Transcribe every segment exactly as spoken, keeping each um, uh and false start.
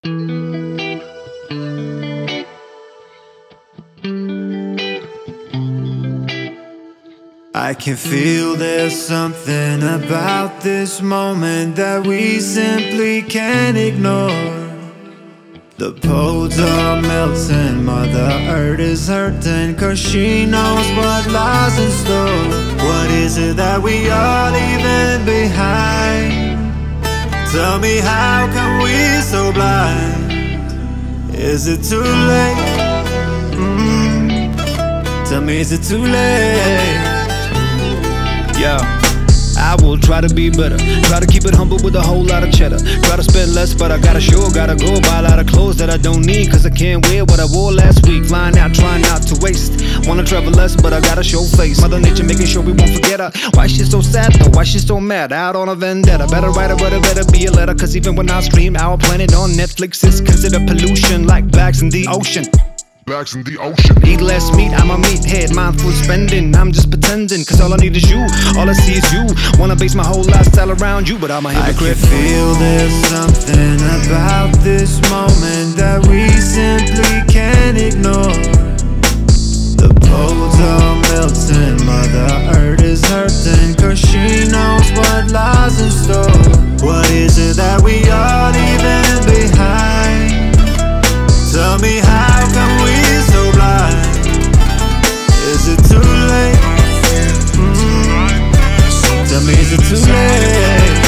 I can feel there's something about this moment that we simply can't ignore. The poles are melting, Mother Earth is hurting, cause she knows what lies in store. What is it that we are leaving behind? Tell me, how come we so blind? Is it too late? Mm. Tell me, is it too late? Yeah, I will try to be better. Try to keep it humble with a whole lot of cheddar. Try to spend less, but I gotta show, gotta go buy a lot of clothes that I don't need, cause I can't wear what I wore last week. Flying out, trying not to waste. Wanna travel less, but I gotta show face. Mother Nature making sure we won't forget her. Why she so sad though? Why she so mad? Out on a vendetta. Better write a letter, better be a letter, cause even when I stream Our Planet on Netflix is considered pollution, like bags in the ocean. Bags in the ocean. Eat less meat, I'm a meathead, mindful spending. I'm just pretending, cause all I need is you. All I see is you. Wanna base my whole lifestyle around you, but I'm a hypocrite. I can feel there's something about this moment that we simply can't ignore. The poles are melting, Mother Earth is hurting, cause she knows what lies in store. What is it that we are leaving behind? Tell me, how come we so blind? Is it too late? Mm. Tell me, is it too late?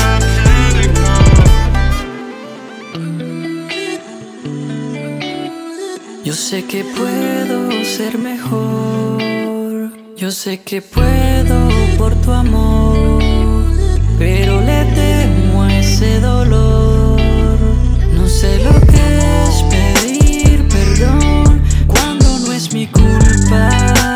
Yo sé que puedo ser mejor, yo sé que puedo por tu amor, pero le temo a ese dolor. No sé lo que es pedir perdón cuando no es mi culpa.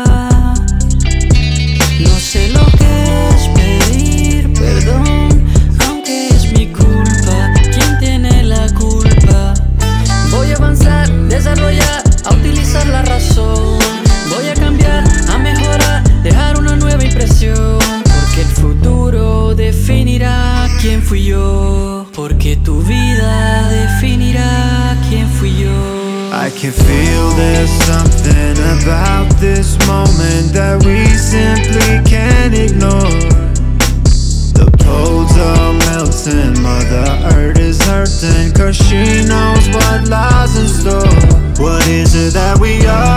No sé lo que es pedir perdón aunque es mi culpa. ¿Quién tiene la culpa? Voy a avanzar, desarrollar, a utilizar la razón. Voy a cambiar, a mejorar, dejar una nueva impresión. Porque el futuro definirá quién fui yo. Porque tu vida definirá quién fui yo. I can feel there's something about this moment that we simply can't ignore. The poles are melting, Mother Earth is hurting, cause she knows what lies in store. What is it that we are